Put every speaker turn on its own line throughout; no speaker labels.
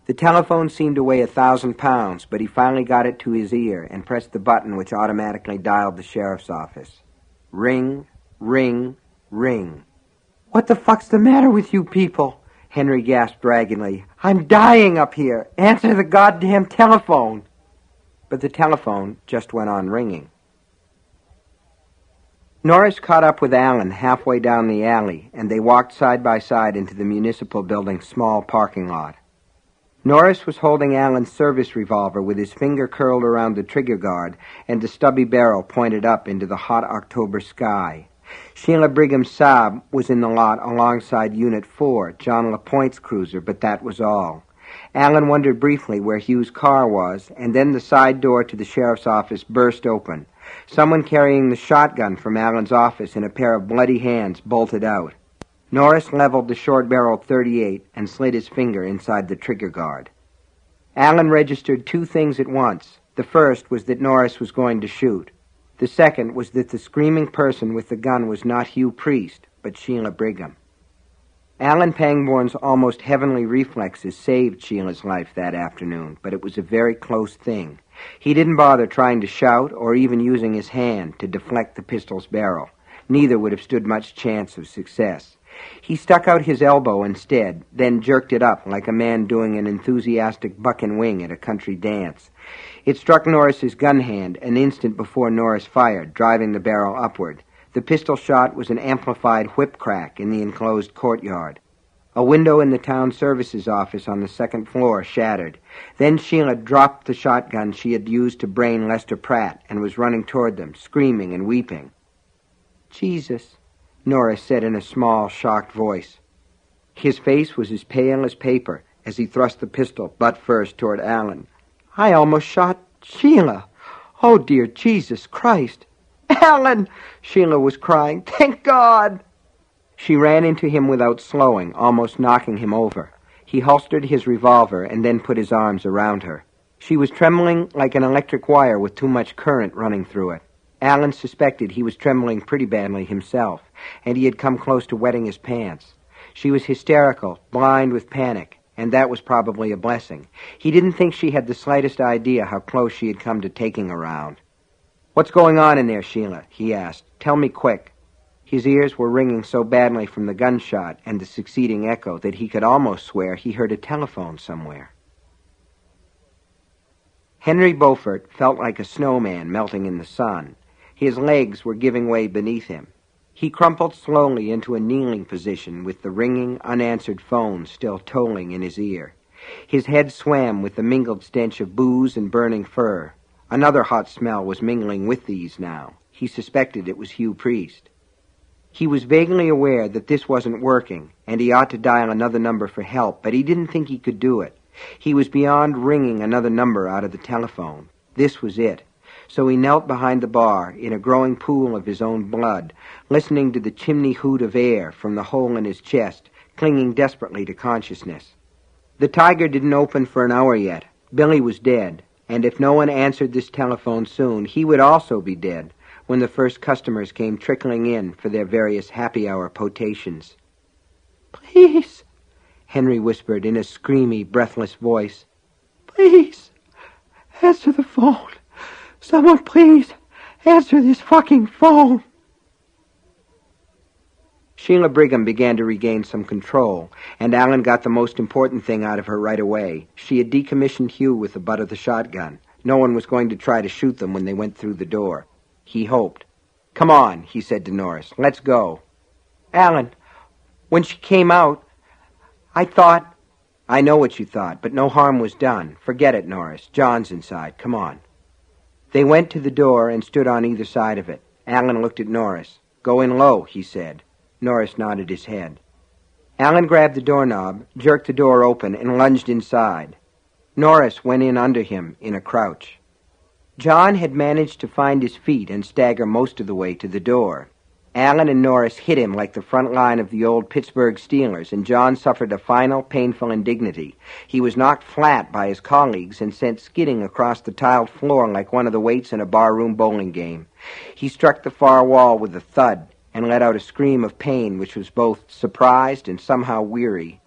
The telephone seemed to weigh 1,000 pounds, but he finally got it to his ear and pressed the button which automatically dialed the sheriff's office. Ring, ring, ring. "What the fuck's the matter with you people?" Henry gasped raggedly. "I'm dying up here. Answer the goddamn telephone." But the telephone just went on ringing. Norris caught up with Alan halfway down the alley, and they walked side by side into the municipal building's small parking lot. Norris was holding Alan's service revolver with his finger curled around the trigger guard and the stubby barrel pointed up into the hot October sky. Sheila Brigham's Saab was in the lot alongside Unit 4, John LaPointe's cruiser, but that was all. Alan wondered briefly where Hugh's car was, and then the side door to the sheriff's office burst open. Someone carrying the shotgun from Alan's office in a pair of bloody hands bolted out. Norris leveled the short-barreled .38 and slid his finger inside the trigger guard. Alan registered two things at once. The first was that Norris was going to shoot. The second was that the screaming person with the gun was not Hugh Priest, but Sheila Brigham. Alan Pangborn's almost heavenly reflexes saved Sheila's life that afternoon, but it was a very close thing. He didn't bother trying to shout or even using his hand to deflect the pistol's barrel. Neither would have stood much chance of success. He stuck out his elbow instead, then jerked it up like a man doing an enthusiastic buck and wing at a country dance. It struck Norris's gun hand an instant before Norris fired, driving the barrel upward. The pistol shot was an amplified whip crack in the enclosed courtyard. A window in the town services office on the second floor shattered. Then Sheila dropped the shotgun she had used to brain Lester Pratt and was running toward them, screaming and weeping. "Jesus," Norris said in a small, shocked voice. His face was as pale as paper as he thrust the pistol butt first toward Alan. "I almost shot Sheila. Oh, dear Jesus Christ." "Alan!" Sheila was crying. "Thank God!" She ran into him without slowing, almost knocking him over. He holstered his revolver and then put his arms around her. She was trembling like an electric wire with too much current running through it. Alan suspected he was trembling pretty badly himself, and he had come close to wetting his pants. She was hysterical, blind with panic, and that was probably a blessing. He didn't think she had the slightest idea how close she had come to taking a round. "What's going on in there, Sheila?" he asked. "Tell me quick." His ears were ringing so badly from the gunshot and the succeeding echo that he could almost swear he heard a telephone somewhere. Henry Beaufort felt like a snowman melting in the sun. His legs were giving way beneath him. He crumpled slowly into a kneeling position with the ringing, unanswered phone still tolling in his ear. His head swam with the mingled stench of booze and burning fur. Another hot smell was mingling with these now. He suspected it was Hugh Priest. He was vaguely aware that this wasn't working, and he ought to dial another number for help, but he didn't think he could do it. He was beyond ringing another number out of the telephone. This was it. So he knelt behind the bar in a growing pool of his own blood, listening to the chimney hoot of air from the hole in his chest, clinging desperately to consciousness. The Tiger didn't open for an hour yet. Billy was dead, and if no one answered this telephone soon, he would also be dead when the first customers came trickling in for their various happy-hour potations. "Please," Henry whispered in a screamy, breathless voice. "Please, answer the phone. Someone please answer this fucking phone." Sheila Brigham began to regain some control, and Alan got the most important thing out of her right away. She had decommissioned Hugh with the butt of the shotgun. No one was going to try to shoot them when they went through the door. He hoped. "Come on," he said to Norris. "Let's go." "Alan, when she came out, I thought—" "I know what you thought, but no harm was done. Forget it, Norris. John's inside. Come on." They went to the door and stood on either side of it. Alan looked at Norris. "Go in low," he said. Norris nodded his head. Alan grabbed the doorknob, jerked the door open, and lunged inside. Norris went in under him in a crouch. John had managed to find his feet and stagger most of the way to the door. Alan and Norris hit him like the front line of the old Pittsburgh Steelers, and John suffered a final, painful indignity. He was knocked flat by his colleagues and sent skidding across the tiled floor like one of the weights in a barroom bowling game. He struck the far wall with a thud and let out a scream of pain which was both surprised and somehow weary.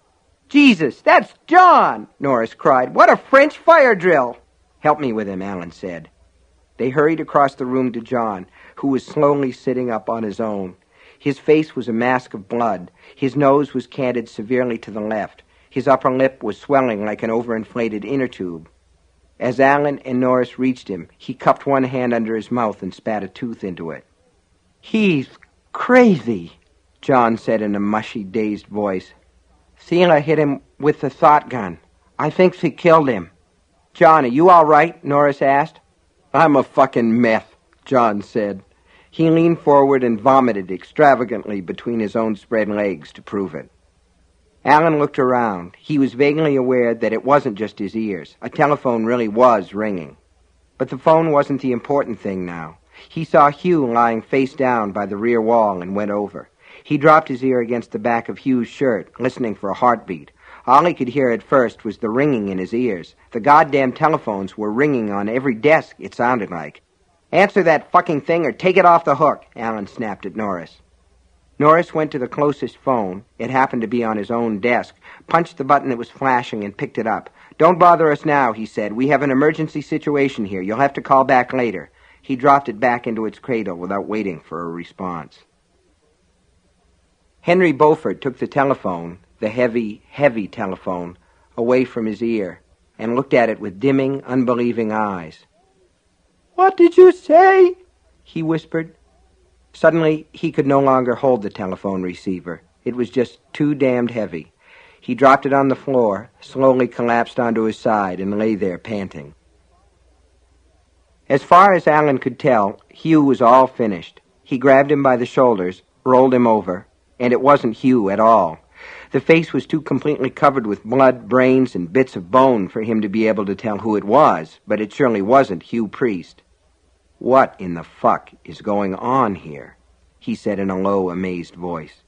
Jesus, that's John, Norris cried. What a French fire drill! Help me with him, Alan said. They hurried across the room to John, who was slowly sitting up on his own. His face was a mask of blood. His nose was canted severely to the left. His upper lip was swelling like an overinflated inner tube. As Alan and Norris reached him, he cupped one hand under his mouth and spat a tooth into it. He's crazy, John said in a mushy, dazed voice. Sheila hit him with the thought gun. I think she killed him. John, are you all right? Norris asked. I'm a fucking meth, John said. He leaned forward and vomited extravagantly between his own spread legs to prove it. Alan looked around. He was vaguely aware that it wasn't just his ears. A telephone really was ringing. But the phone wasn't the important thing now. He saw Hugh lying face down by the rear wall and went over. He dropped his ear against the back of Hugh's shirt, listening for a heartbeat. All he could hear at first was the ringing in his ears. The goddamn telephones were ringing on every desk, it sounded like. Answer that fucking thing or take it off the hook, Alan snapped at Norris. Norris went to the closest phone. It happened to be on his own desk, punched the button that was flashing and picked it up. Don't bother us now, he said. We have an emergency situation here. You'll have to call back later. He dropped it back into its cradle without waiting for a response. Henry Beaufort took the telephone, the heavy, heavy telephone, away from his ear and looked at it with dimming, unbelieving eyes. What did you say? He whispered. Suddenly, he could no longer hold the telephone receiver. It was just too damned heavy. He dropped it on the floor, slowly collapsed onto his side, and lay there panting. As far as Alan could tell, Hugh was all finished. He grabbed him by the shoulders, rolled him over, and it wasn't Hugh at all. The face was too completely covered with blood, brains, and bits of bone for him to be able to tell who it was, but it surely wasn't Hugh Priest. What in the fuck is going on here? He said in a low, amazed voice.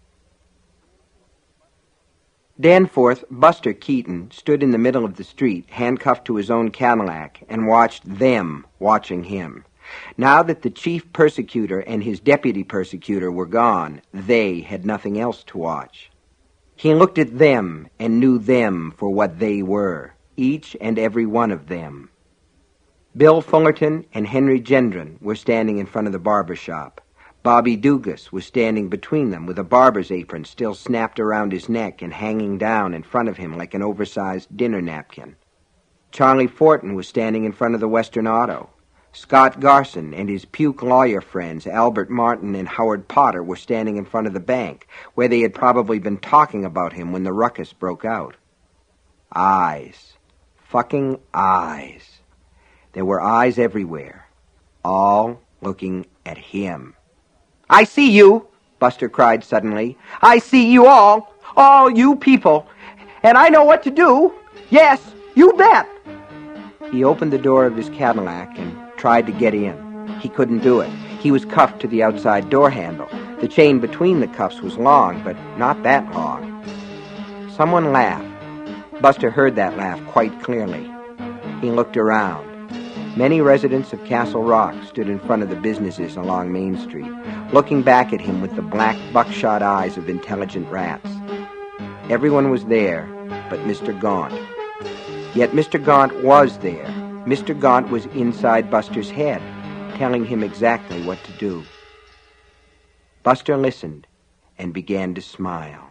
Danforth, Buster Keaton, stood in the middle of the street, handcuffed to his own Cadillac, and watched them watching him. Now that the chief persecutor and his deputy persecutor were gone, they had nothing else to watch. He looked at them and knew them for what they were, each and every one of them. Bill Fullerton and Henry Gendron were standing in front of the barber shop. Bobby Dugas was standing between them with a barber's apron still snapped around his neck and hanging down in front of him like an oversized dinner napkin. Charlie Fortin was standing in front of the Western Auto. Scott Garson and his puke lawyer friends, Albert Martin and Howard Potter, were standing in front of the bank, where they had probably been talking about him when the ruckus broke out. Eyes. Fucking eyes. There were eyes everywhere, all looking at him. I see you, Buster cried suddenly. I see you all you people, and I know what to do. Yes, you bet. He opened the door of his Cadillac and tried to get in. He couldn't do it. He was cuffed to the outside door handle. The chain between the cuffs was long, but not that long. Someone laughed. Buster heard that laugh quite clearly. He looked around. Many residents of Castle Rock stood in front of the businesses along Main Street, looking back at him with the black buckshot eyes of intelligent rats. Everyone was there but Mr. Gaunt. Yet Mr. Gaunt was there. Mr. Gaunt was inside Buster's head, telling him exactly what to do. Buster listened and began to smile.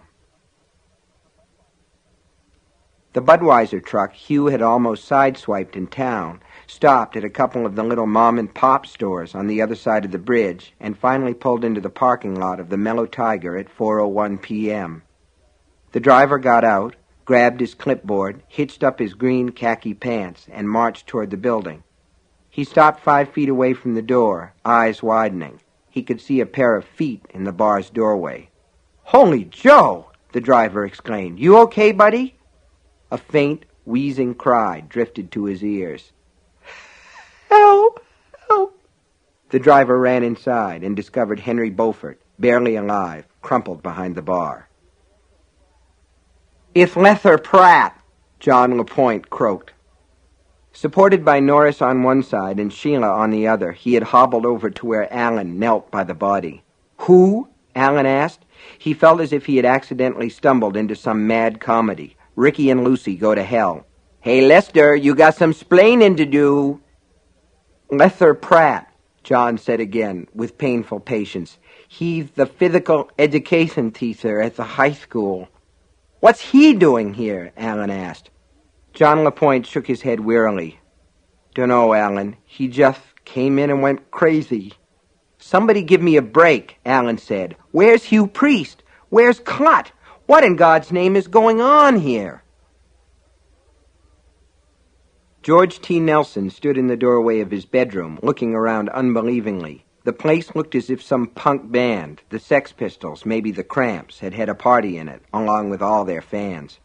The Budweiser truck Hugh had almost sideswiped in town stopped at a couple of the little mom-and-pop stores on the other side of the bridge and finally pulled into the parking lot of the Mellow Tiger at 4:01 p.m. The driver got out, grabbed his clipboard, hitched up his green khaki pants, and marched toward the building. He stopped 5 feet away from the door, eyes widening. He could see a pair of feet in the bar's doorway. "Holy Joe!" the driver exclaimed. "You okay, buddy?" A faint, wheezing cry drifted to his ears. "Help! Help!" The driver ran inside and discovered Henry Beaufort, barely alive, crumpled behind the bar. "It's Lether Pratt," John LaPointe croaked. Supported by Norris on one side and Sheila on the other, he had hobbled over to where Alan knelt by the body. "Who?" Alan asked. He felt as if he had accidentally stumbled into some mad comedy. Ricky and Lucy go to hell. Hey, Lester, you got some splaining to do. Lester Pratt, John said again, with painful patience. He's the physical education teacher at the high school. What's he doing here? Alan asked. John LaPointe shook his head wearily. Dunno, Alan. He just came in and went crazy. Somebody give me a break, Alan said. Where's Hugh Priest? Where's Clutt? What in God's name is going on here? George T. Nelson stood in the doorway of his bedroom, looking around unbelievingly. The place looked as if some punk band, the Sex Pistols, maybe the Cramps, had had a party in it, along with all their fans.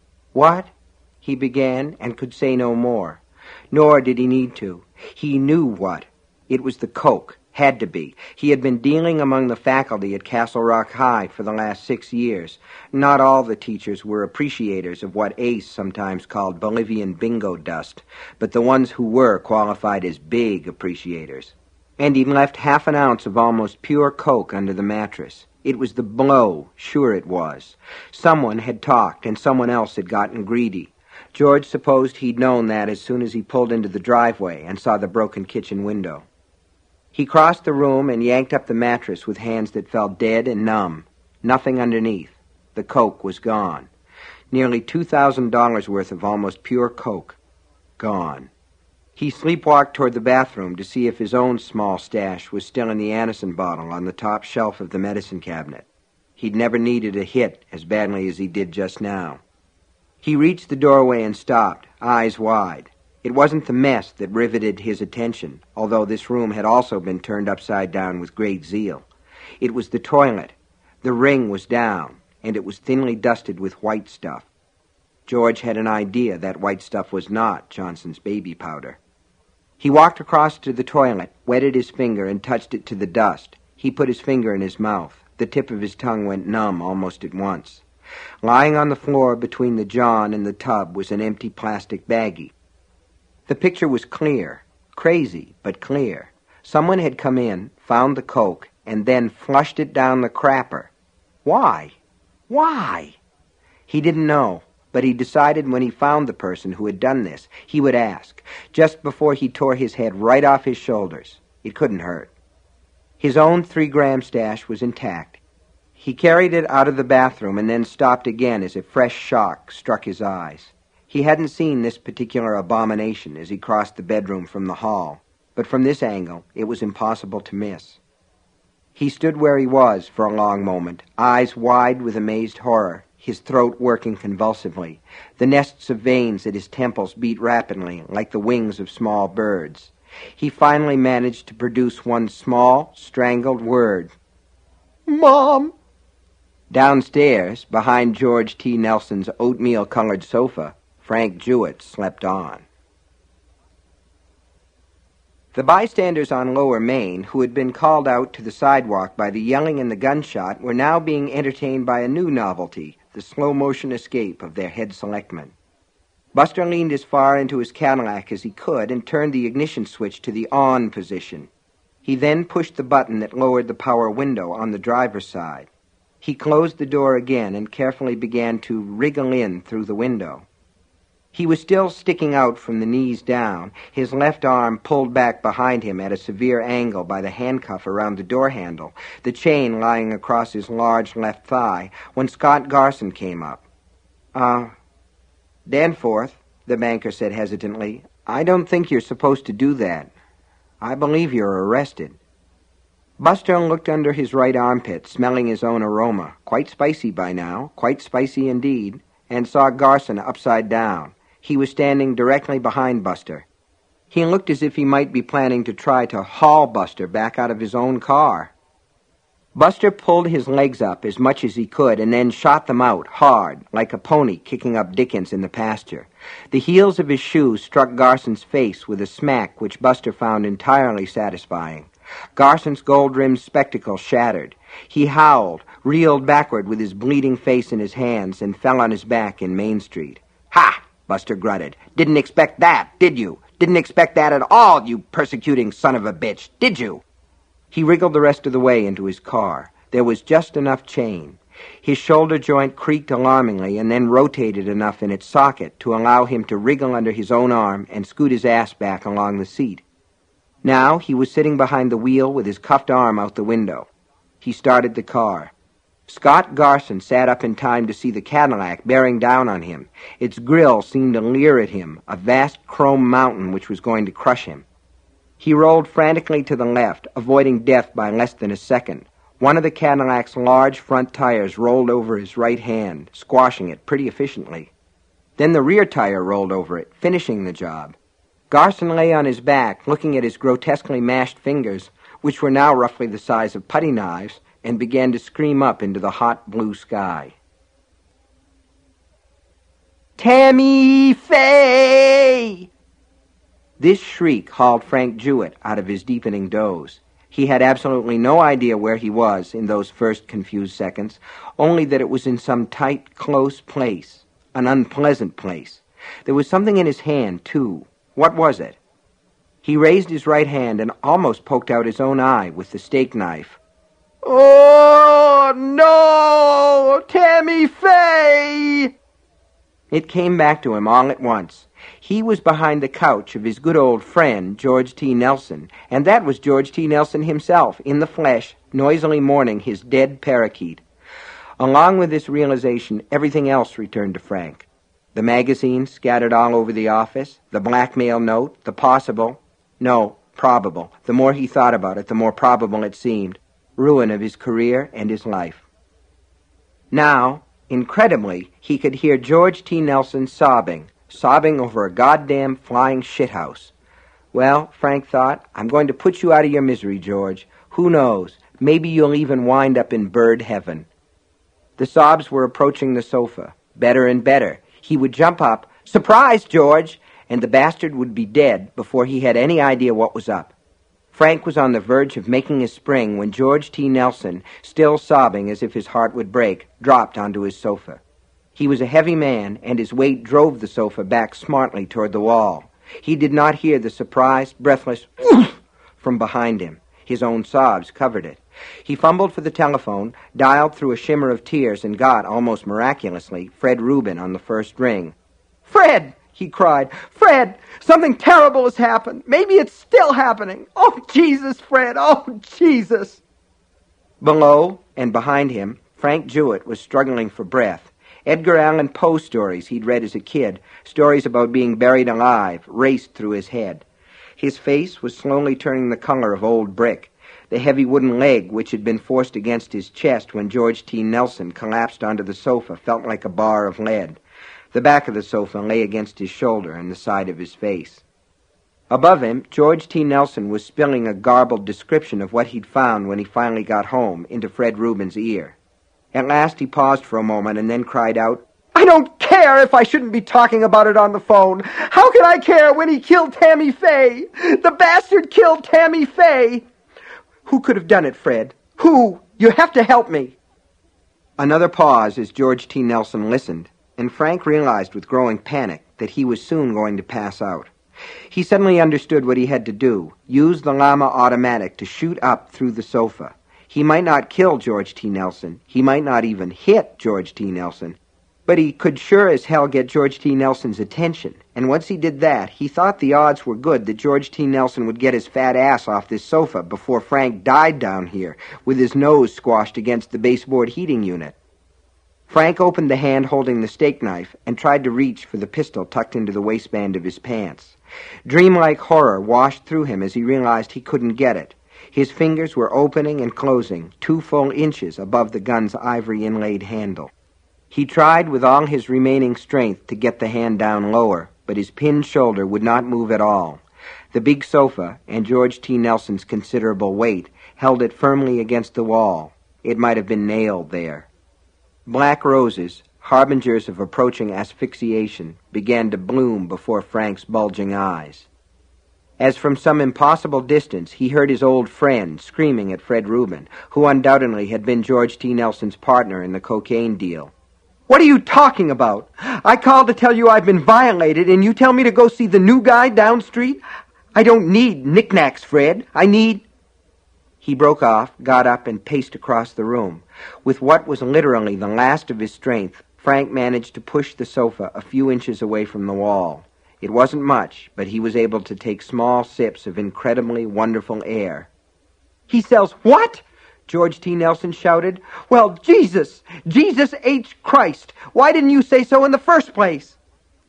What? He began, and could say no more. Nor did he need to. He knew what. It was the coke. Had to be. He had been dealing among the faculty at Castle Rock High for the last 6 years. Not all the teachers were appreciators of what Ace sometimes called Bolivian bingo dust, but the ones who were qualified as big appreciators. And he'd left half an ounce of almost pure coke under the mattress. It was the blow, sure it was. Someone had talked, and someone else had gotten greedy. George supposed he'd known that as soon as he pulled into the driveway and saw the broken kitchen window. He crossed the room and yanked up the mattress with hands that felt dead and numb. Nothing underneath. The coke was gone. Nearly $2,000 worth of almost pure coke. Gone. He sleepwalked toward the bathroom to see if his own small stash was still in the Anderson bottle on the top shelf of the medicine cabinet. He'd never needed a hit as badly as he did just now. He reached the doorway and stopped, eyes wide. It wasn't the mess that riveted his attention, although this room had also been turned upside down with great zeal. It was the toilet. The ring was down, and it was thinly dusted with white stuff. George had an idea that white stuff was not Johnson's baby powder. He walked across to the toilet, wetted his finger, and touched it to the dust. He put his finger in his mouth. The tip of his tongue went numb almost at once. Lying on the floor between the john and the tub was an empty plastic baggie. The picture was clear, crazy, but clear. Someone had come in, found the coke, and then flushed it down the crapper. Why? Why? He didn't know, but he decided when he found the person who had done this, he would ask, just before he tore his head right off his shoulders. It couldn't hurt. His own 3-gram stash was intact. He carried it out of the bathroom and then stopped again as a fresh shock struck his eyes. He hadn't seen this particular abomination as he crossed the bedroom from the hall, but from this angle it was impossible to miss. He stood where he was for a long moment, eyes wide with amazed horror, his throat working convulsively. The nests of veins at his temples beat rapidly, like the wings of small birds. He finally managed to produce one small, strangled word. Mom! Downstairs, behind George T. Nelson's oatmeal-colored sofa, Frank Jewett slept on. The bystanders on Lower Main, who had been called out to the sidewalk by the yelling and the gunshot, were now being entertained by a new novelty, the slow-motion escape of their head selectman. Buster leaned as far into his Cadillac as he could and turned the ignition switch to the on position. He then pushed the button that lowered the power window on the driver's side. He closed the door again and carefully began to wriggle in through the window. He was still sticking out from the knees down, his left arm pulled back behind him at a severe angle by the handcuff around the door handle, the chain lying across his large left thigh, when Scott Garson came up. Danforth, the banker said hesitantly, I don't think you're supposed to do that. I believe you're arrested. Buster looked under his right armpit, smelling his own aroma, quite spicy by now, quite spicy indeed, and saw Garson upside down. He was standing directly behind Buster. He looked as if he might be planning to try to haul Buster back out of his own car. Buster pulled his legs up as much as he could and then shot them out hard, like a pony kicking up Dickens in the pasture. The heels of his shoes struck Garson's face with a smack which Buster found entirely satisfying. Garson's gold-rimmed spectacles shattered. He howled, reeled backward with his bleeding face in his hands, and fell on his back in Main Street. Ha! Buster grunted. Didn't expect that, did you? Didn't expect that at all, you persecuting son of a bitch, did you? He wriggled the rest of the way into his car. There was just enough chain. His shoulder joint creaked alarmingly and then rotated enough in its socket to allow him to wriggle under his own arm and scoot his ass back along the seat. Now he was sitting behind the wheel with his cuffed arm out the window. He started the car. Scott Garson sat up in time to see the Cadillac bearing down on him. Its grill seemed to leer at him, a vast chrome mountain which was going to crush him. He rolled frantically to the left, avoiding death by less than a second. One of the Cadillac's large front tires rolled over his right hand, squashing it pretty efficiently. Then the rear tire rolled over it, finishing the job. Garson lay on his back, looking at his grotesquely mashed fingers, which were now roughly the size of putty knives, and began to scream up into the hot blue sky. "Tammy Faye!" This shriek hauled Frank Jewett out of his deepening doze. He had absolutely no idea where he was in those first confused seconds, only that it was in some tight, close place, an unpleasant place. There was something in his hand, too. What was it? He raised his right hand and almost poked out his own eye with the steak knife. "Oh, no! Tammy Faye!" It came back to him all at once. He was behind the couch of his good old friend, George T. Nelson, and that was George T. Nelson himself, in the flesh, noisily mourning his dead parakeet. Along with this realization, everything else returned to Frank. The magazines scattered all over the office, the blackmail note, the probable. The more he thought about it, the more probable it seemed. Ruin of his career and his life. Now, incredibly, he could hear George T. Nelson sobbing over a goddamn flying shithouse. Well, Frank thought, I'm going to put you out of your misery, George. Who knows? Maybe you'll even wind up in bird heaven. The sobs were approaching the sofa. Better and better. He would jump up, "Surprise, George!" and the bastard would be dead before he had any idea what was up. Frank was on the verge of making a spring when George T. Nelson, still sobbing as if his heart would break, dropped onto his sofa. He was a heavy man, and his weight drove the sofa back smartly toward the wall. He did not hear the surprised, breathless "Oof!" from behind him. His own sobs covered it. He fumbled for the telephone, dialed through a shimmer of tears, and got, almost miraculously, Fred Rubin on the first ring. "Fred!" he cried. "Fred! Something terrible has happened. Maybe it's still happening. Oh, Jesus, Fred! Oh, Jesus!" Below and behind him, Frank Jewett was struggling for breath. Edgar Allan Poe stories he'd read as a kid, stories about being buried alive, raced through his head. His face was slowly turning the color of old brick. The heavy wooden leg which had been forced against his chest when George T. Nelson collapsed onto the sofa felt like a bar of lead. The back of the sofa lay against his shoulder and the side of his face. Above him, George T. Nelson was spilling a garbled description of what he'd found when he finally got home into Fred Rubin's ear. At last he paused for a moment and then cried out, "I don't care if I shouldn't be talking about it on the phone. How can I care when he killed Tammy Faye? The bastard killed Tammy Faye! Who could have done it, Fred? Who? You have to help me." Another pause as George T. Nelson listened, and Frank realized with growing panic that he was soon going to pass out. He suddenly understood what he had to do, use the Llama automatic to shoot up through the sofa. He might not kill George T. Nelson. He might not even hit George T. Nelson. But he could sure as hell get George T. Nelson's attention. And once he did that, he thought the odds were good that George T. Nelson would get his fat ass off this sofa before Frank died down here, with his nose squashed against the baseboard heating unit. Frank opened the hand holding the steak knife and tried to reach for the pistol tucked into the waistband of his pants. Dreamlike horror washed through him as he realized he couldn't get it. His fingers were opening and closing 2 full inches above the gun's ivory-inlaid handle. He tried with all his remaining strength to get the hand down lower, but his pinned shoulder would not move at all. The big sofa, and George T. Nelson's considerable weight, held it firmly against the wall. It might have been nailed there. Black roses, harbingers of approaching asphyxiation, began to bloom before Frank's bulging eyes. As from some impossible distance, he heard his old friend screaming at Fred Rubin, who undoubtedly had been George T. Nelson's partner in the cocaine deal. "What are you talking about? I called to tell you I've been violated, and you tell me to go see the new guy down street? I don't need knickknacks, Fred. I need..." He broke off, got up, and paced across the room. With what was literally the last of his strength, Frank managed to push the sofa a few inches away from the wall. It wasn't much, but he was able to take small sips of incredibly wonderful air. "He sells what?" George T. Nelson shouted. "Well, Jesus H. Christ! Why didn't you say so in the first place?"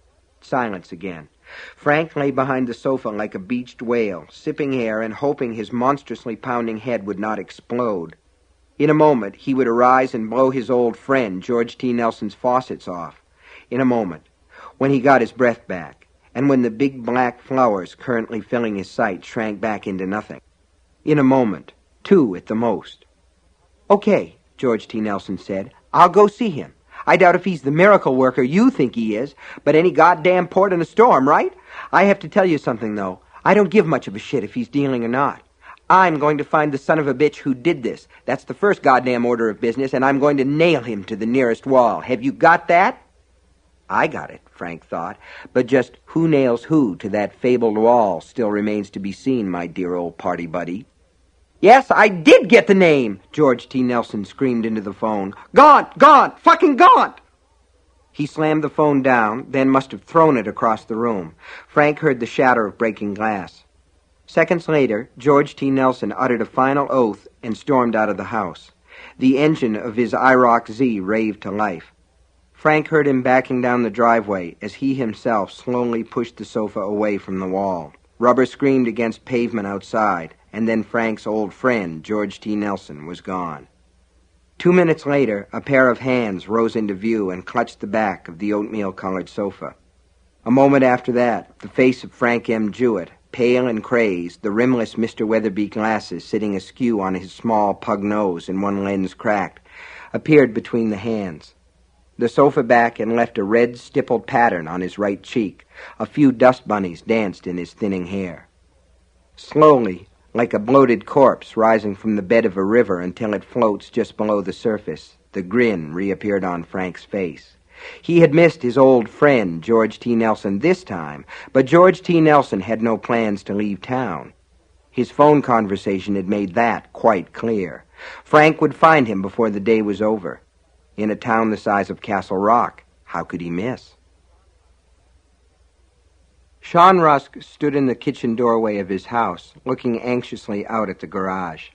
Silence again. Frank lay behind the sofa like a beached whale, sipping air and hoping his monstrously pounding head would not explode. In a moment, he would arise and blow his old friend, George T. Nelson's faucets off. In a moment, when he got his breath back, and when the big black flowers currently filling his sight shrank back into nothing. In a moment, 2 at the most. "Okay," George T. Nelson said. "I'll go see him. I doubt if he's the miracle worker you think he is, but any goddamn port in a storm, right? I have to tell you something, though. I don't give much of a shit if he's dealing or not. I'm going to find the son of a bitch who did this. That's the first goddamn order of business, and I'm going to nail him to the nearest wall. Have you got that?" I got it, Frank thought, but just who nails who to that fabled wall still remains to be seen, my dear old party buddy. "Yes, I did get the name!" George T. Nelson screamed into the phone. "Gaunt! Gaunt! Fucking Gaunt!" He slammed the phone down, then must have thrown it across the room. Frank heard the shatter of breaking glass. Seconds later, George T. Nelson uttered a final oath and stormed out of the house. The engine of his IROC Z raved to life. Frank heard him backing down the driveway as he himself slowly pushed the sofa away from the wall. Rubber screamed against pavement outside, and then Frank's old friend, George T. Nelson, was gone. 2 minutes later, a pair of hands rose into view and clutched the back of the oatmeal-colored sofa. A moment after that, the face of Frank M. Jewett, pale and crazed, the rimless Mr. Weatherby glasses sitting askew on his small pug nose and one lens cracked, appeared between the hands. The sofa back and left a red stippled pattern on his right cheek. A few dust bunnies danced in his thinning hair. Slowly, like a bloated corpse rising from the bed of a river until it floats just below the surface, the grin reappeared on Frank's face. He had missed his old friend, George T. Nelson, this time, but George T. Nelson had no plans to leave town. His phone conversation had made that quite clear. Frank would find him before the day was over. In a town the size of Castle Rock, how could he miss? Sean Rusk stood in the kitchen doorway of his house, looking anxiously out at the garage.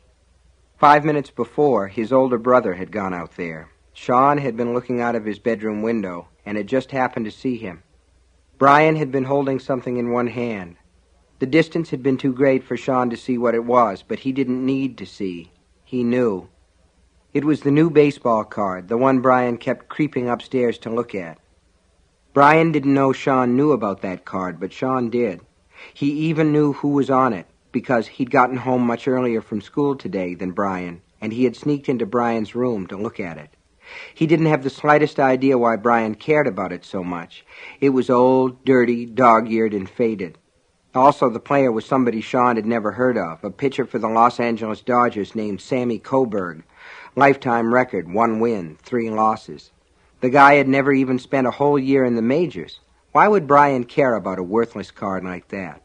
5 minutes before, his older brother had gone out there. Sean had been looking out of his bedroom window and had just happened to see him. Brian had been holding something in one hand. The distance had been too great for Sean to see what it was, but he didn't need to see. He knew. It was the new baseball card, the one Brian kept creeping upstairs to look at. Brian didn't know Sean knew about that card, but Sean did. He even knew who was on it, because he'd gotten home much earlier from school today than Brian, and he had sneaked into Brian's room to look at it. He didn't have the slightest idea why Brian cared about it so much. It was old, dirty, dog-eared, and faded. Also, the player was somebody Sean had never heard of, a pitcher for the Los Angeles Dodgers named Sammy Coburg. Lifetime record, 1 win, 3 losses. The guy had never even spent a whole year in the majors. Why would Brian care about a worthless card like that?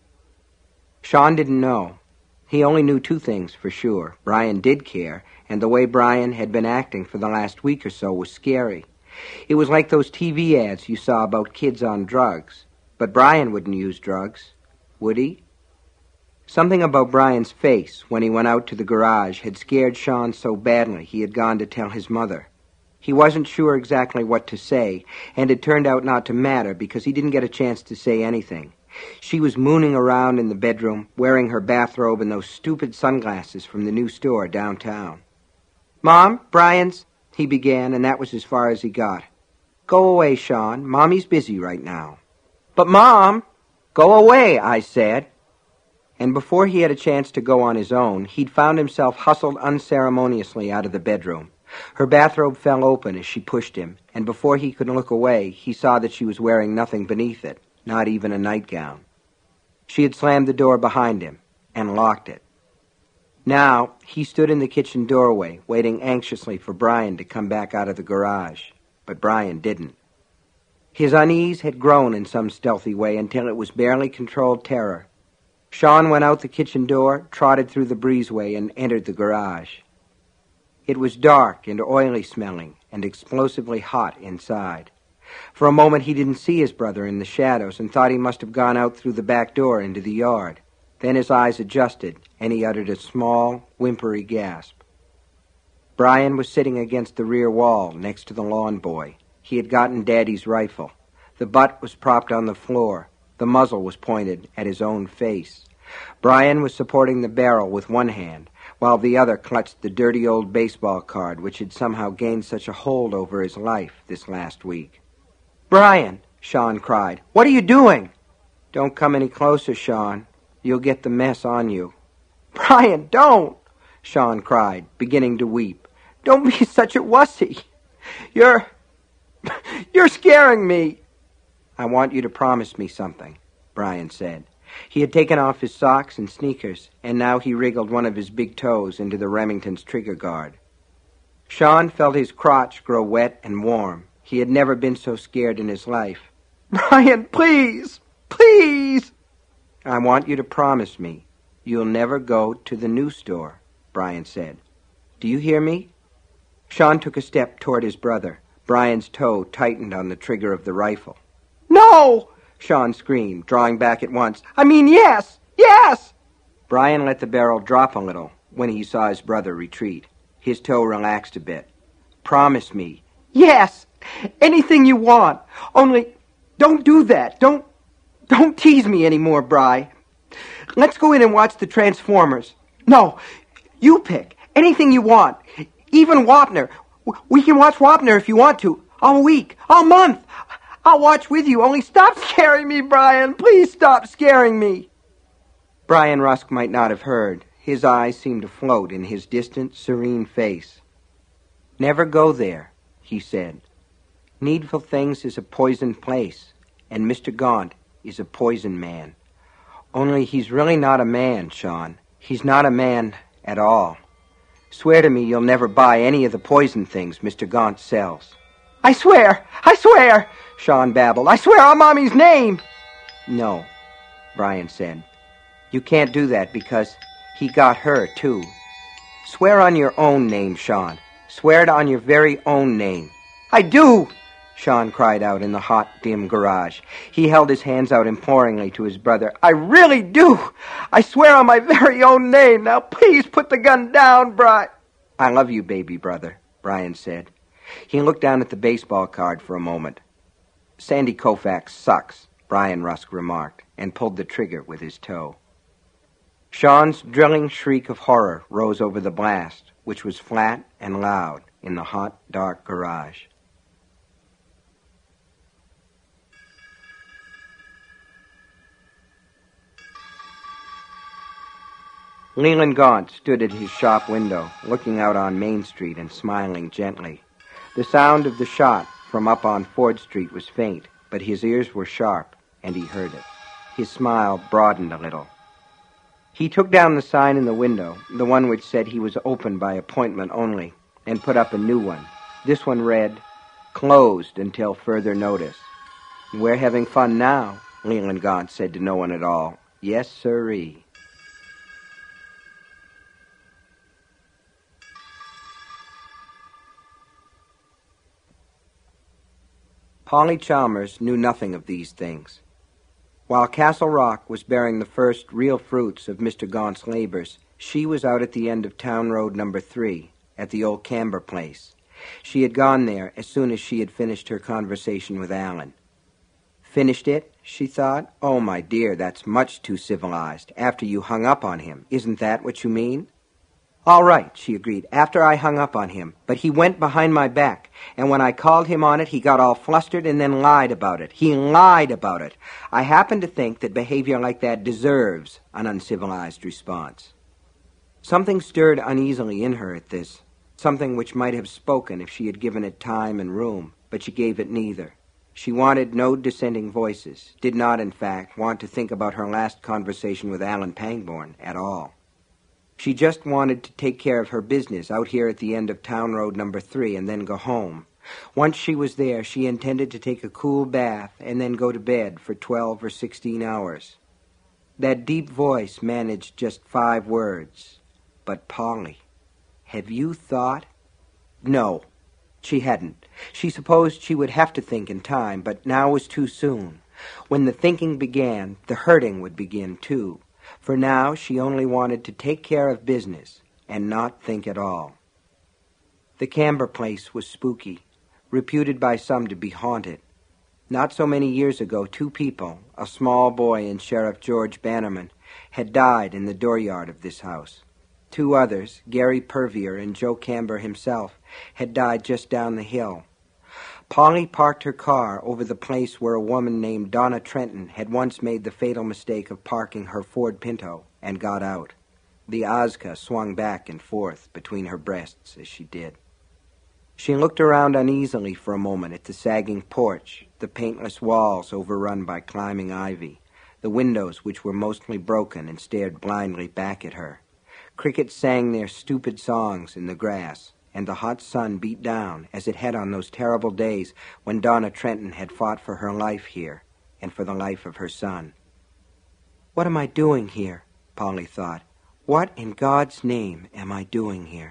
Sean didn't know. He only knew 2 things for sure. Brian did care, and the way Brian had been acting for the last week or so was scary. It was like those TV ads you saw about kids on drugs. But Brian wouldn't use drugs, would he? Something about Brian's face when he went out to the garage had scared Sean so badly he had gone to tell his mother. He wasn't sure exactly what to say, and it turned out not to matter because he didn't get a chance to say anything. She was mooning around in the bedroom, wearing her bathrobe and those stupid sunglasses from the new store downtown. "Mom, Brian's," he began, and that was as far as he got. "Go away, Sean. Mommy's busy right now." "But, Mom—" "Go away, I said." And before he had a chance to go on his own, he'd found himself hustled unceremoniously out of the bedroom. Her bathrobe fell open as she pushed him, and before he could look away, he saw that she was wearing nothing beneath it, not even a nightgown. She had slammed the door behind him and locked it. Now, he stood in the kitchen doorway, waiting anxiously for Brian to come back out of the garage, but Brian didn't. His unease had grown in some stealthy way until it was barely controlled terror. Sean went out the kitchen door, trotted through the breezeway, and entered the garage. It was dark and oily smelling and explosively hot inside. For a moment he didn't see his brother in the shadows and thought he must have gone out through the back door into the yard. Then his eyes adjusted, and he uttered a small, whimpery gasp. Brian was sitting against the rear wall next to the lawn boy. He had gotten Daddy's rifle. The butt was propped on the floor. The muzzle was pointed at his own face. Brian was supporting the barrel with one hand, while the other clutched the dirty old baseball card which had somehow gained such a hold over his life this last week. "Brian," Sean cried, "what are you doing?" "Don't come any closer, Sean. You'll get the mess on you." "Brian, don't!" Sean cried, beginning to weep. "Don't be such a wussy. You're scaring me." "I want you to promise me something," Brian said. He had taken off his socks and sneakers, and now he wriggled one of his big toes into the Remington's trigger guard. Sean felt his crotch grow wet and warm. He had never been so scared in his life. "Brian, please, please." "I want you to promise me you'll never go to the new store," Brian said. "Do you hear me?" Sean took a step toward his brother. Brian's toe tightened on the trigger of the rifle. "No!" Sean screamed, drawing back at once. "I mean, yes! Yes!" Brian let the barrel drop a little when he saw his brother retreat. His toe relaxed a bit. "Promise me." "Yes! Anything you want. Only, don't do that. Don't tease me anymore, Bri. Let's go in and watch the Transformers. No, you pick. Anything you want. Even Wapner. We can watch Wapner if you want to. All week. All month. I'll watch with you. Only stop scaring me, Brian. Please stop scaring me." Brian Rusk might not have heard. His eyes seemed to float in his distant, serene face. "Never go there," he said. "Needful Things is a poisoned place, and Mr. Gaunt is a poison man. Only he's really not a man, Sean. He's not a man at all. Swear to me you'll never buy any of the poison things Mr. Gaunt sells." I swear, Sean babbled. "I swear on Mommy's name." "No," Brian said. "You can't do that because he got her, too. Swear on your own name, Sean. Swear it on your very own name." "I do!" Sean cried out in the hot, dim garage. He held his hands out imploringly to his brother. "I really do! I swear on my very own name. Now please put the gun down, "I love you, baby brother," Brian said. He looked down at the baseball card for a moment. "Sandy Koufax sucks," Brian Rusk remarked, and pulled the trigger with his toe. Sean's drilling shriek of horror rose over the blast, which was flat and loud in the hot, dark garage. Leland Gaunt stood at his shop window, looking out on Main Street and smiling gently. The sound of the shot from up on Ford Street was faint, but his ears were sharp, and he heard it. His smile broadened a little. He took down the sign in the window, the one which said he was open by appointment only, and put up a new one. This one read, "Closed until further notice." "We're having fun now," Leland Gaunt said to no one at all. "Yes, sirree." Polly Chalmers knew nothing of these things. While Castle Rock was bearing the first real fruits of Mr. Gaunt's labors, she was out at the end of Town Road No. 3, at the old Camber place. She had gone there as soon as she had finished her conversation with Alan. "Finished it?" she thought. "Oh, my dear, that's much too civilized. After you hung up on him. Isn't that what you mean?" "All right," she agreed, "after I hung up on him. But he went behind my back, and when I called him on it, he got all flustered and then lied about it. He lied about it. I happen to think that behavior like that deserves an uncivilized response." Something stirred uneasily in her at this, something which might have spoken if she had given it time and room, but she gave it neither. She wanted no dissenting voices, did not, in fact, want to think about her last conversation with Alan Pangborn at all. She just wanted to take care of her business out here at the end of Town Road No. 3 and then go home. Once she was there, she intended to take a cool bath and then go to bed for 12 or 16 hours. That deep voice managed just 5 words. But Polly, have you thought? No, she hadn't. She supposed she would have to think in time, but now was too soon. When the thinking began, the hurting would begin too. For now she only wanted to take care of business and not think at all. The Camber place was spooky, reputed by some to be haunted. Not so many years ago, 2 people, a small boy and Sheriff George Bannerman, had died in the dooryard of this house. 2 others, Gary Purvier and Joe Camber himself, had died just down the hill. Polly parked her car over the place where a woman named Donna Trenton had once made the fatal mistake of parking her Ford Pinto and got out. The Ozka swung back and forth between her breasts as she did. She looked around uneasily for a moment at the sagging porch, the paintless walls overrun by climbing ivy, the windows which were mostly broken and stared blindly back at her. Crickets sang their stupid songs in the grass, and the hot sun beat down as it had on those terrible days when Donna Trenton had fought for her life here and for the life of her son. What am I doing here? Polly thought. What in God's name am I doing here?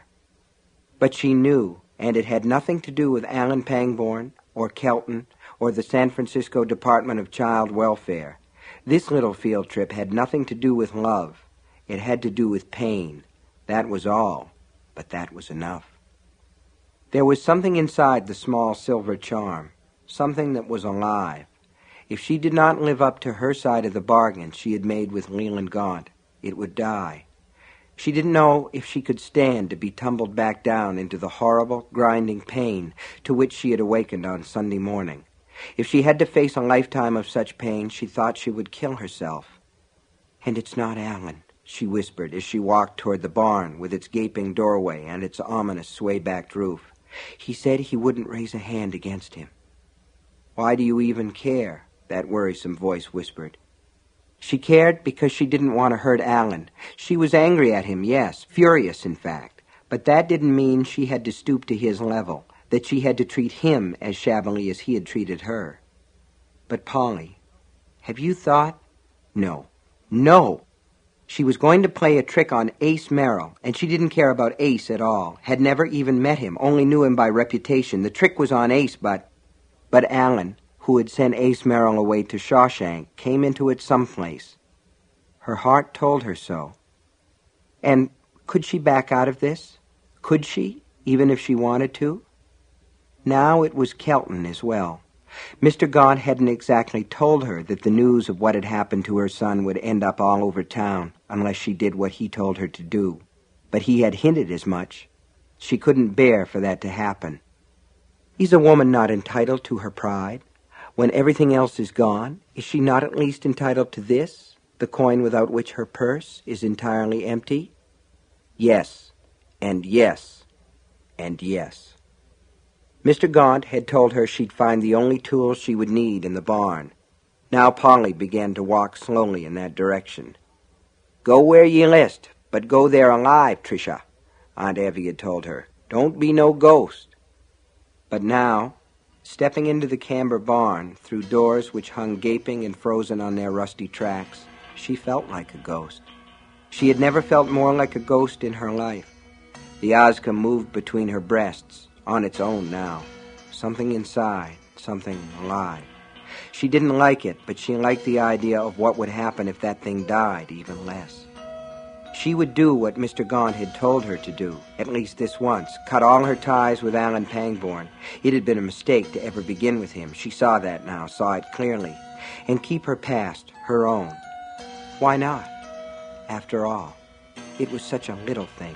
But she knew, and it had nothing to do with Alan Pangborn or Kelton or the San Francisco Department of Child Welfare. This little field trip had nothing to do with love. It had to do with pain. That was all, but that was enough. There was something inside the small silver charm, something that was alive. If she did not live up to her side of the bargain she had made with Leland Gaunt, it would die. She didn't know if she could stand to be tumbled back down into the horrible, grinding pain to which she had awakened on Sunday morning. If she had to face a lifetime of such pain, she thought she would kill herself. And it's not Alan, she whispered as she walked toward the barn with its gaping doorway and its ominous sway-backed roof. He said he wouldn't raise a hand against him. Why do you even care? That worrisome voice whispered. She cared because she didn't want to hurt Alan. She was angry at him, yes, furious in fact, but that didn't mean she had to stoop to his level, that she had to treat him as shabbily as he had treated her. But Polly, have you thought? No. She was going to play a trick on Ace Merrill, and she didn't care about Ace at all, had never even met him, only knew him by reputation. The trick was on Ace, but Alan, who had sent Ace Merrill away to Shawshank, came into it someplace. Her heart told her so. And could she back out of this? Could she, even if she wanted to? Now it was Kelton as well. Mr. Gaunt hadn't exactly told her that the news of what had happened to her son would end up all over town unless she did what he told her to do. But he had hinted as much. She couldn't bear for that to happen. Is a woman not entitled to her pride? When everything else is gone, is she not at least entitled to this, the coin without which her purse is entirely empty? Yes, and yes, and yes. Mr. Gaunt had told her she'd find the only tools she would need in the barn. Now Polly began to walk slowly in that direction. Go where ye list, but go there alive, Tricia, Aunt Evie had told her. Don't be no ghost. But now, stepping into the Camber barn through doors which hung gaping and frozen on their rusty tracks, she felt like a ghost. She had never felt more like a ghost in her life. The Ozka moved between her breasts, on its own now. Something inside, something alive. She didn't like it, but she liked the idea of what would happen if that thing died even less. She would do what Mr. Gaunt had told her to do, at least this once, cut all her ties with Alan Pangborn. It had been a mistake to ever begin with him. She saw that now, saw it clearly. And keep her past, her own. Why not? After all, it was such a little thing.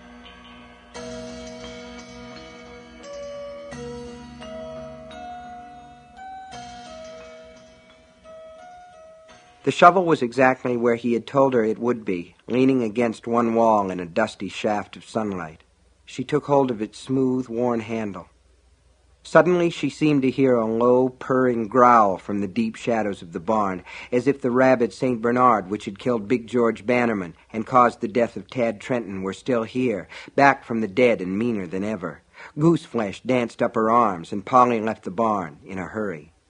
The shovel was exactly where he had told her it would be, leaning against one wall in a dusty shaft of sunlight. She took hold of its smooth, worn handle. Suddenly she seemed to hear a low, purring growl from the deep shadows of the barn, as if the rabid St. Bernard which had killed Big George Bannerman and caused the death of Tad Trenton were still here, back from the dead and meaner than ever. Gooseflesh danced up her arms, and Polly left the barn in a hurry.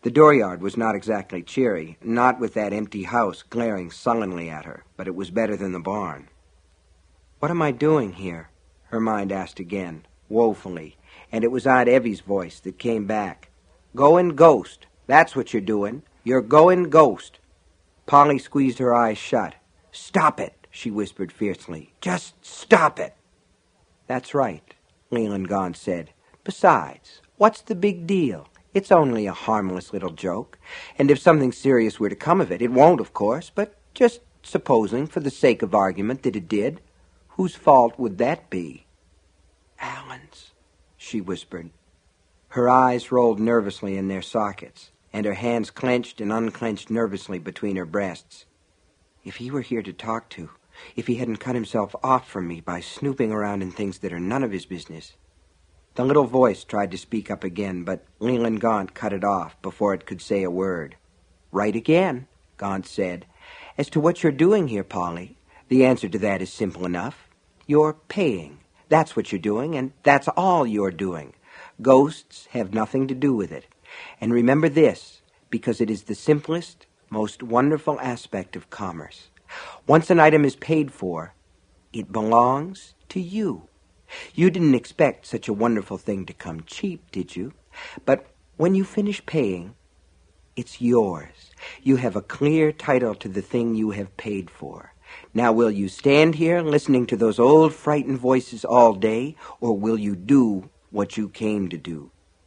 The dooryard was not exactly cheery, not with that empty house glaring sullenly at her, but it was better than the barn. "What am I doing here?" her mind asked again, woefully, and it was Aunt Evie's voice that came back. "Goin' ghost. That's what you're doing. You're goin' ghost." Polly squeezed her eyes shut. "Stop it," she whispered fiercely. "Just stop it." "That's right," Leland Gaunt said. "Besides, what's the big deal? It's only a harmless little joke, and if something serious were to come of it, it won't, of course, but just supposing, for the sake of argument, that it did, whose fault would that be?" "Alan's," she whispered. Her eyes rolled nervously in their sockets, and her hands clenched and unclenched nervously between her breasts. "If he were here to talk to, if he hadn't cut himself off from me by snooping around in things that are none of his business." The little voice tried to speak up again, but Leland Gaunt cut it off before it could say a word. "Right again," Gaunt said. "As to what you're doing here, Polly, the answer to that is simple enough. You're paying. That's what you're doing, and that's all you're doing. Ghosts have nothing to do with it. And remember this, because it is the simplest, most wonderful aspect of commerce. Once an item is paid for, it belongs to you. You didn't expect such a wonderful thing to come cheap, did you? But when you finish paying, it's yours. You have a clear title to the thing you have paid for. Now, will you stand here listening to those old frightened voices all day, or will you do what you came to do?"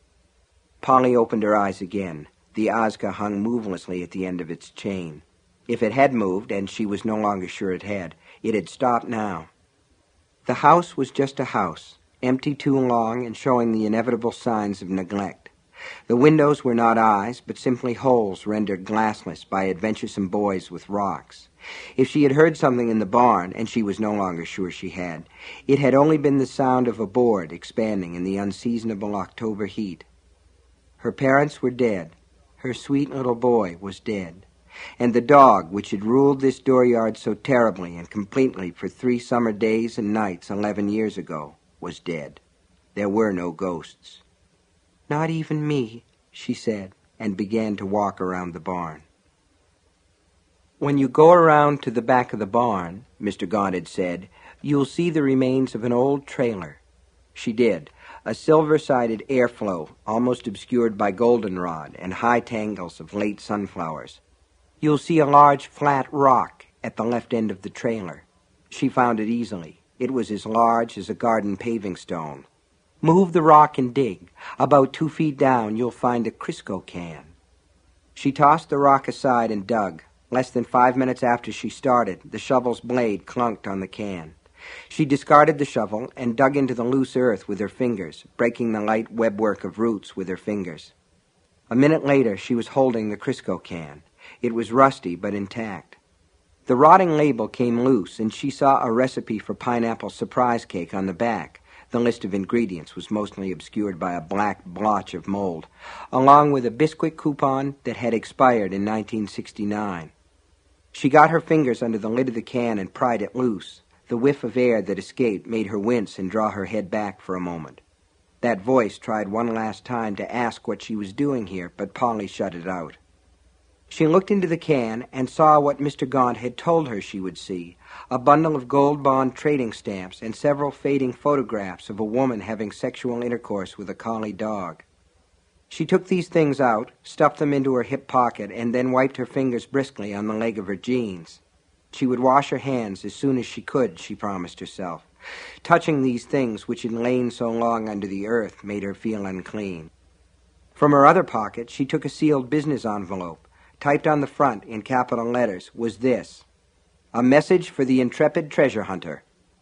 Polly opened her eyes again. The Ozka hung movelessly at the end of its chain. If it had moved, and she was no longer sure it had stopped now. The house was just a house, empty too long and showing the inevitable signs of neglect. The windows were not eyes, but simply holes rendered glassless by adventuresome boys with rocks. If she had heard something in the barn, and she was no longer sure she had, it had only been the sound of a board expanding in the unseasonable October heat. Her parents were dead. Her sweet little boy was dead. And the dog, which had ruled this dooryard so terribly and completely for 3 summer days and nights 11 years ago, was dead. There were no ghosts. "Not even me," she said, and began to walk around the barn. "When you go around to the back of the barn," Mr. Gaunt had said, "you'll see the remains of an old trailer." She did, a silver-sided airflow, almost obscured by goldenrod and high tangles of late sunflowers. "You'll see a large flat rock at the left end of the trailer." She found it easily. It was as large as a garden paving stone. "Move the rock and dig. About 2 feet down you'll find a Crisco can." She tossed the rock aside and dug. Less than 5 minutes after she started, the shovel's blade clunked on the can. She discarded the shovel and dug into the loose earth with her fingers, breaking the light webwork of roots with her fingers. A minute later, she was holding the Crisco can. It was rusty but intact. The rotting label came loose, and she saw a recipe for pineapple surprise cake on the back. The list of ingredients was mostly obscured by a black blotch of mold, along with a Bisquick coupon that had expired in 1969. She got her fingers under the lid of the can and pried it loose. The whiff of air that escaped made her wince and draw her head back for a moment. That voice tried one last time to ask what she was doing here, but Polly shut it out. She looked into the can and saw what Mr. Gaunt had told her she would see, a bundle of gold bond trading stamps and several fading photographs of a woman having sexual intercourse with a collie dog. She took these things out, stuffed them into her hip pocket, and then wiped her fingers briskly on the leg of her jeans. She would wash her hands as soon as she could, she promised herself. Touching these things which had lain so long under the earth made her feel unclean. From her other pocket she took a sealed business envelope. Typed on the front in capital letters was this: "A message for the intrepid treasure hunter."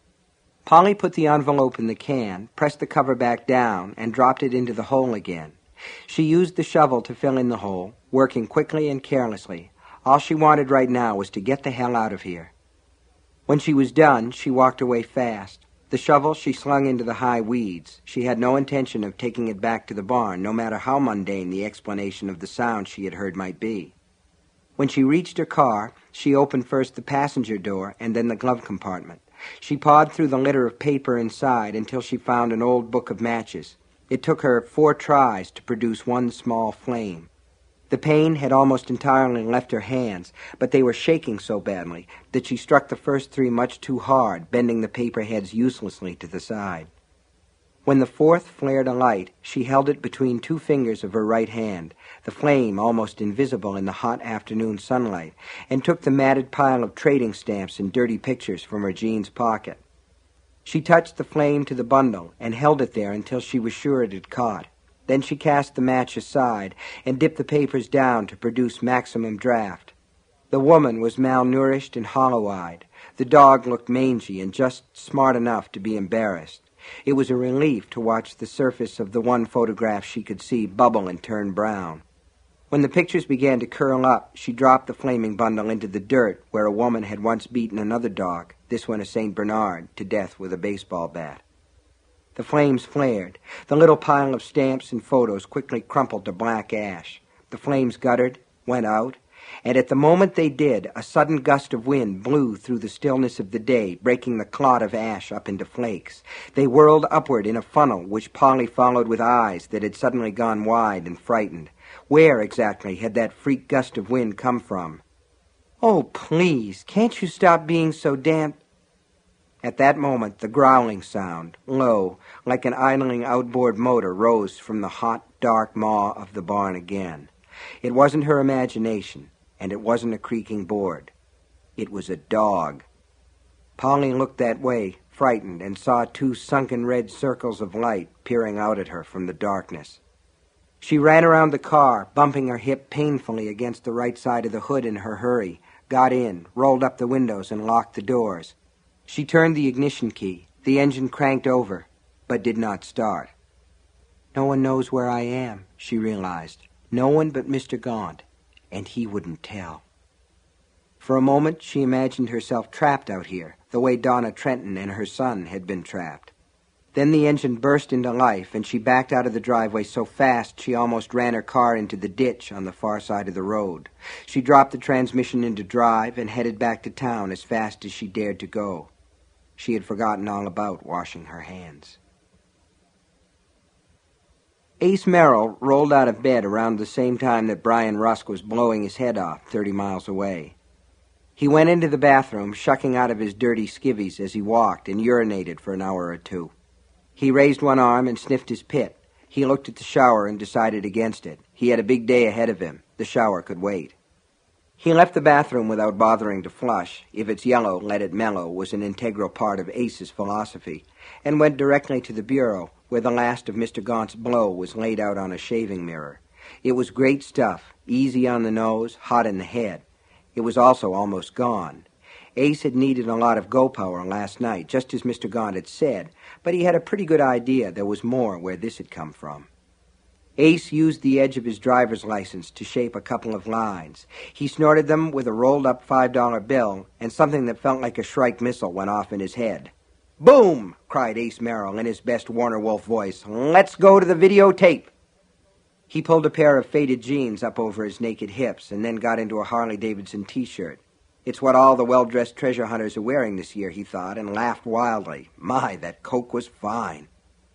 Polly put the envelope in the can, pressed the cover back down, and dropped it into the hole again. She used the shovel to fill in the hole, working quickly and carelessly. All she wanted right now was to get the hell out of here. When she was done, she walked away fast. The shovel she slung into the high weeds. She had no intention of taking it back to the barn, no matter how mundane the explanation of the sound she had heard might be. When she reached her car, she opened first the passenger door and then the glove compartment. She pawed through the litter of paper inside until she found an old book of matches. It took her 4 tries to produce one small flame. The pain had almost entirely left her hands, but they were shaking so badly that she struck the first 3 much too hard, bending the paper heads uselessly to the side. When the 4th flared a light, she held it between 2 fingers of her right hand, the flame almost invisible in the hot afternoon sunlight, and took the matted pile of trading stamps and dirty pictures from her jeans pocket. She touched the flame to the bundle and held it there until she was sure it had caught. Then she cast the match aside and dipped the papers down to produce maximum draft. The woman was malnourished and hollow-eyed. The dog looked mangy and just smart enough to be embarrassed. It was a relief to watch the surface of the one photograph she could see bubble and turn brown. When the pictures began to curl up, she dropped the flaming bundle into the dirt where a woman had once beaten another dog, this one a St. Bernard, to death with a baseball bat. The flames flared. The little pile of stamps and photos quickly crumpled to black ash. The flames guttered, went out, and at the moment they did, a sudden gust of wind blew through the stillness of the day, breaking the clod of ash up into flakes. They whirled upward in a funnel, which Polly followed with eyes that had suddenly gone wide and frightened. Where exactly had that freak gust of wind come from? "Oh, please, can't you stop being so damp—" At that moment, the growling sound, low, like an idling outboard motor, rose from the hot, dark maw of the barn again. It wasn't her imagination, and it wasn't a creaking board. It was a dog. Polly looked that way, frightened, and saw 2 sunken red circles of light peering out at her from the darkness. She ran around the car, bumping her hip painfully against the right side of the hood in her hurry, got in, rolled up the windows, and locked the doors. She turned the ignition key. The engine cranked over, but did not start. "No one knows where I am," she realized. "No one but Mr. Gaunt, and he wouldn't tell." For a moment she imagined herself trapped out here, the way Donna Trenton and her son had been trapped. Then the engine burst into life, and she backed out of the driveway so fast she almost ran her car into the ditch on the far side of the road. She dropped the transmission into drive and headed back to town as fast as she dared to go. She had forgotten all about washing her hands. Ace Merrill rolled out of bed around the same time that Brian Rusk was blowing his head off 30 miles away. He went into the bathroom, shucking out of his dirty skivvies as he walked, and urinated for an hour or 2. He raised one arm and sniffed his pit. He looked at the shower and decided against it. He had a big day ahead of him. The shower could wait. He left the bathroom without bothering to flush. If it's yellow, let it mellow was an integral part of Ace's philosophy, and went directly to the bureau, where the last of Mr. Gaunt's blow was laid out on a shaving mirror. It was great stuff, easy on the nose, hot in the head. It was also almost gone. Ace had needed a lot of go-power last night, just as Mr. Gaunt had said, but he had a pretty good idea there was more where this had come from. Ace used the edge of his driver's license to shape a couple of lines. He snorted them with a rolled-up $5 bill, and something that felt like a Shrike missile went off in his head. "Boom!" cried Ace Merrill in his best Warner Wolf voice. "Let's go to the videotape." He pulled a pair of faded jeans up over his naked hips and then got into a Harley-Davidson T-shirt. It's what all the well-dressed treasure hunters are wearing this year, he thought, and laughed wildly. My, that coke was fine.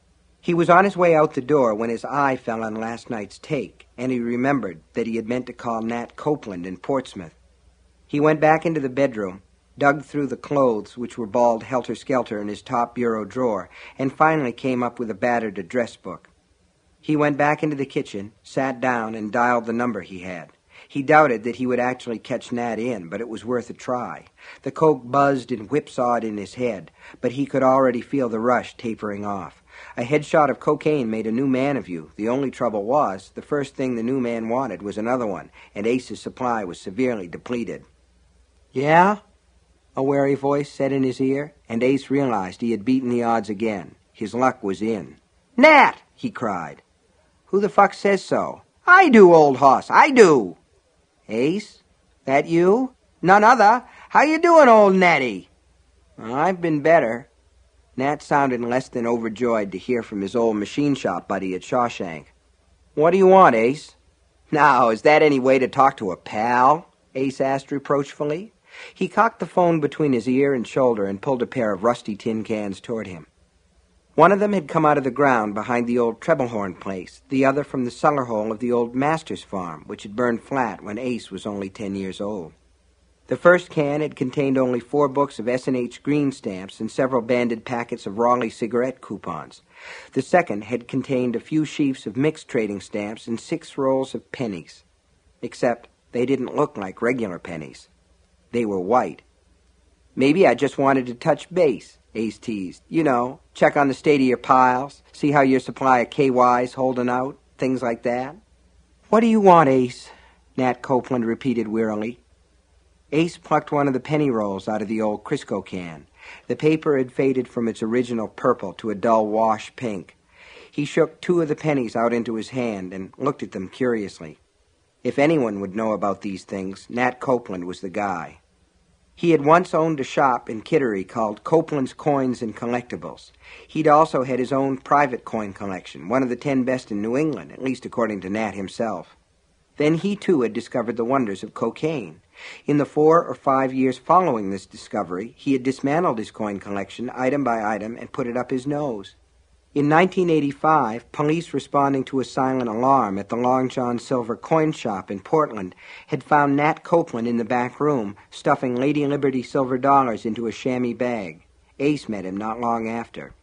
He was on his way out the door when his eye fell on last night's take, and he remembered that he had meant to call Nat Copeland in Portsmouth. He went back into the bedroom, dug through the clothes, which were balled helter-skelter in his top bureau drawer, and finally came up with a battered address book. He went back into the kitchen, sat down, and dialed the number he had. He doubted that he would actually catch Nat in, but it was worth a try. The coke buzzed and whipsawed in his head, but he could already feel the rush tapering off. A headshot of cocaine made a new man of you. The only trouble was, the first thing the new man wanted was another one, and Ace's supply was severely depleted. "Yeah?" a wary voice said in his ear, and Ace realized he had beaten the odds again. His luck was in. "Nat!" he cried. "Who the fuck says so?" "I do, old hoss, I do." "Ace? That you?" "None other. How you doing, old Natty?" "I've been better." Nat sounded less than overjoyed to hear from his old machine shop buddy at Shawshank. "What do you want, Ace?" "Now, is that any way to talk to a pal?" Ace asked reproachfully. He cocked the phone between his ear and shoulder and pulled a pair of rusty tin cans toward him. One of them had come out of the ground behind the old Trebelhorn place, the other from the cellar hole of the old Masters farm, which had burned flat when Ace was only 10 years old. The first can had contained only 4 books of S&H green stamps and several banded packets of Raleigh cigarette coupons. The second had contained a few sheafs of mixed trading stamps and 6 rolls of pennies. Except they didn't look like regular pennies. They were white. "Maybe I just wanted to touch base," Ace teased. "You know, check on the state of your piles, see how your supply of KY's holding out, things like that." "What do you want, Ace?" Nat Copeland repeated wearily. Ace plucked one of the penny rolls out of the old Crisco can. The paper had faded from its original purple to a dull wash pink. He shook 2 of the pennies out into his hand and looked at them curiously. If anyone would know about these things, Nat Copeland was the guy. He had once owned a shop in Kittery called Copeland's Coins and Collectibles. He'd also had his own private coin collection, one of the 10 best in New England, at least according to Nat himself. Then he, too, had discovered the wonders of cocaine. In the 4 or 5 years following this discovery, he had dismantled his coin collection item by item and put it up his nose. In 1985, police responding to a silent alarm at the Long John Silver coin shop in Portland had found Nat Copeland in the back room stuffing Lady Liberty silver dollars into a chamois bag. Ace met him not long after.